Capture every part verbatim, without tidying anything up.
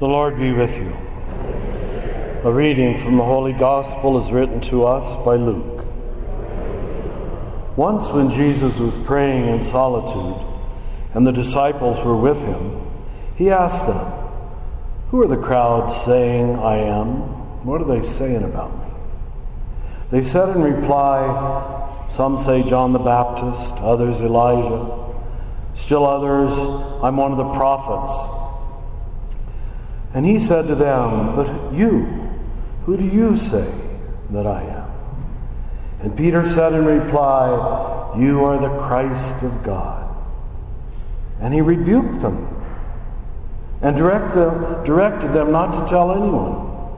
The Lord be with you. A reading from the Holy Gospel is written to us by Luke. Once when Jesus was praying in solitude, and the disciples were with him, he asked them, "Who are the crowds saying I am? What are they saying about me?" They said in reply, "Some say John the Baptist, others Elijah, still others, I'm one of the prophets." And he said to them, "But you, who do you say that I am?" And Peter said in reply, "You are the Christ of God." And he rebuked them and direct them, directed them not to tell anyone.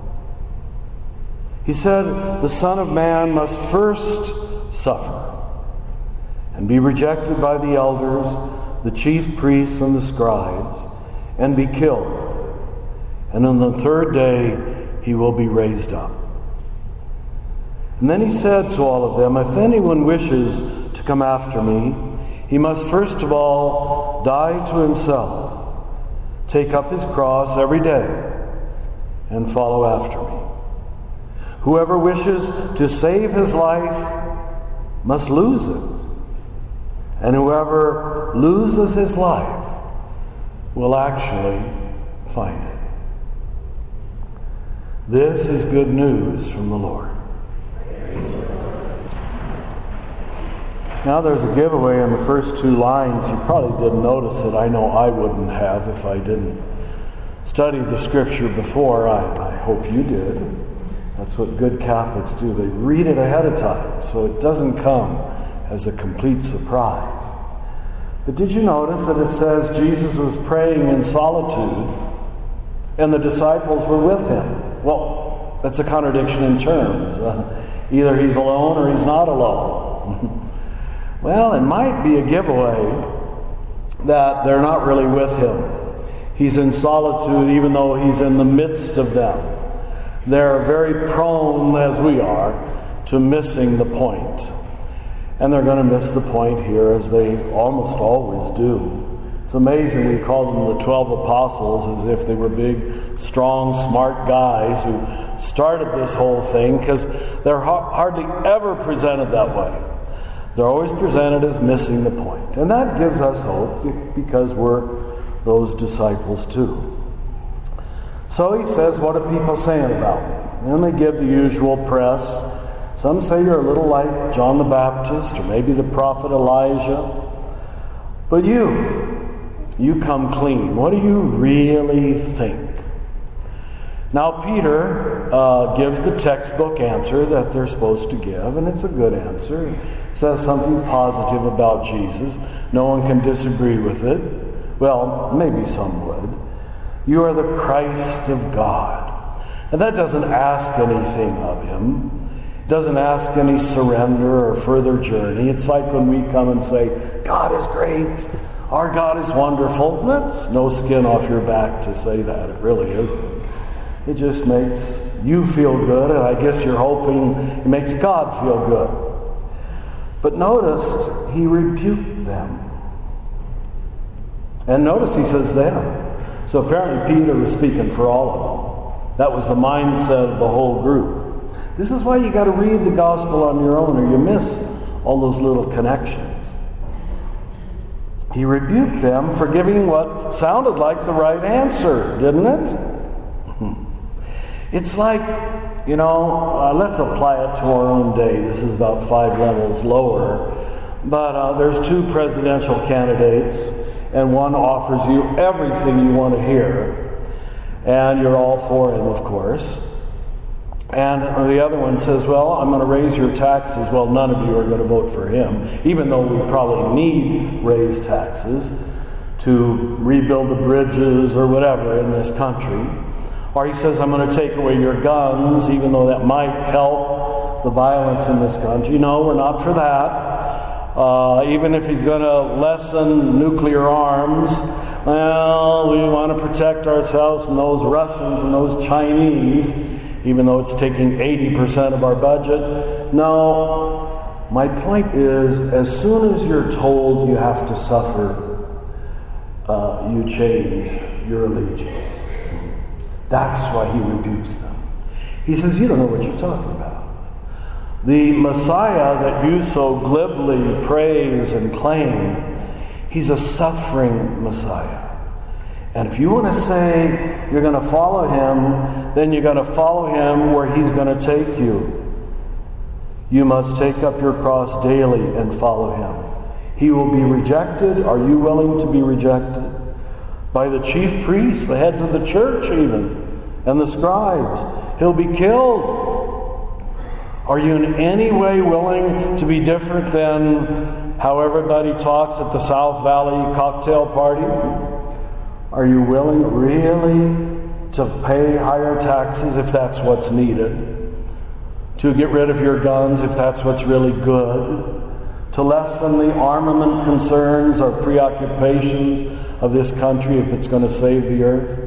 He said, "The Son of Man must first suffer and be rejected by the elders, the chief priests and the scribes, and be killed. And on the third day he will be raised up." And then he said to all of them, "If anyone wishes to come after me, he must first of all die to himself, take up his cross every day, and follow after me. Whoever wishes to save his life must lose it, and whoever loses his life will actually find it." This is good news from the Lord. Now there's a giveaway in the first two lines. You probably didn't notice it. I know I wouldn't have if I didn't study the Scripture before. I, I hope you did. That's what good Catholics do. They read it ahead of time, so it doesn't come as a complete surprise. But did you notice that it says Jesus was praying in solitude and the disciples were with him? Well, that's a contradiction in terms. Uh, either he's alone or he's not alone. Well, it might be a giveaway that they're not really with him. He's in solitude even though he's in the midst of them. They're very prone, as we are, to missing the point. And they're going to miss the point here, as they almost always do. It's amazing we call them the twelve apostles as if they were big, strong, smart guys who started this whole thing, because they're ha- hardly ever presented that way. They're always presented as missing the point. And that gives us hope, because we're those disciples too. So he says, "What are people saying about me?" And they give the usual press. Some say you're a little like John the Baptist, or maybe the prophet Elijah. But you, you come clean. What do you really think? Now Peter uh, gives the textbook answer that they're supposed to give, and it's a good answer. He says something positive about Jesus. No one can disagree with it. Well, maybe some would. You are the Christ of God. And that doesn't ask anything of him. It doesn't ask any surrender or further journey. It's like when we come and say, "God is great. Our God is wonderful." That's no skin off your back to say that. It really isn't. It just makes you feel good, and I guess you're hoping it makes God feel good. But notice, he rebuked them. And notice he says them. So apparently Peter was speaking for all of them. That was the mindset of the whole group. This is why you got to read the gospel on your own, or you miss all those little connections. He rebuked them for giving what sounded like the right answer, didn't it? It's like, you know, uh, let's apply it to our own day. This is about five levels lower. But uh, there's two presidential candidates, and one offers you everything you want to hear. And you're all for him, of course. And the other one says, well, I'm going to raise your taxes. Well, none of you are going to vote for him, even though we probably need raised taxes to rebuild the bridges or whatever in this country. Or he says, I'm going to take away your guns, even though that might help the violence in this country. No, we're not for that. Uh, even if he's going to lessen nuclear arms, well, we want to protect ourselves from those Russians and those Chinese, even though it's taking eighty percent of our budget. No, my point is, as soon as you're told you have to suffer, uh, you change your allegiance. That's why he rebukes them. He says, you don't know what you're talking about. The Messiah that you so glibly praise and claim, he's a suffering Messiah. And if you want to say you're going to follow him, then you're going to follow him where he's going to take you. You must take up your cross daily and follow him. He will be rejected. Are you willing to be rejected? By the chief priests, the heads of the church even, and the scribes. He'll be killed. Are you in any way willing to be different than how everybody talks at the South Valley cocktail party? Are you willing really to pay higher taxes if that's what's needed? To get rid of your guns if that's what's really good? To lessen the armament concerns or preoccupations of this country if it's going to save the earth?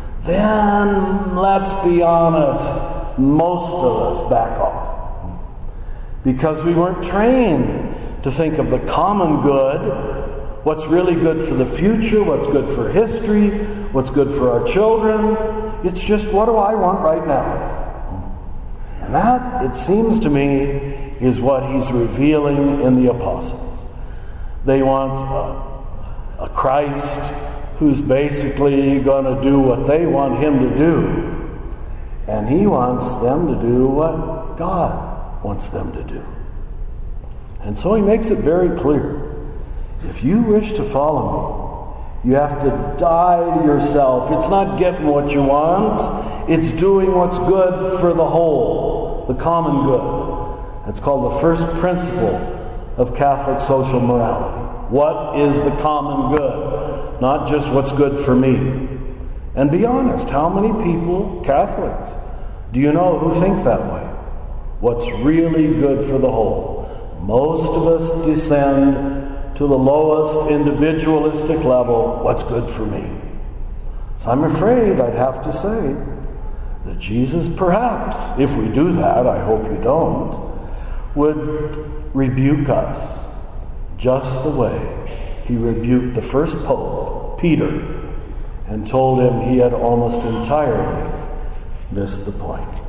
Then, let's be honest, most of us back off. Because we weren't trained to think of the common good, what's really good for the future, what's good for history, what's good for our children. It's just, what do I want right now? And that, it seems to me, is what he's revealing in the apostles. They want a, a Christ who's basically going to do what they want him to do. And he wants them to do what God wants them to do. And so he makes it very clear. If you wish to follow me, you have to die to yourself. It's not getting what you want. It's doing what's good for the whole, the common good. That's called the first principle of Catholic social morality. What is the common good? Not just what's good for me. And be honest, how many people, Catholics, do you know who think that way? What's really good for the whole? Most of us descend to the lowest individualistic level, what's good for me. So I'm afraid I'd have to say that Jesus perhaps, if we do that, I hope you don't, would rebuke us just the way he rebuked the first pope, Peter, and told him he had almost entirely missed the point.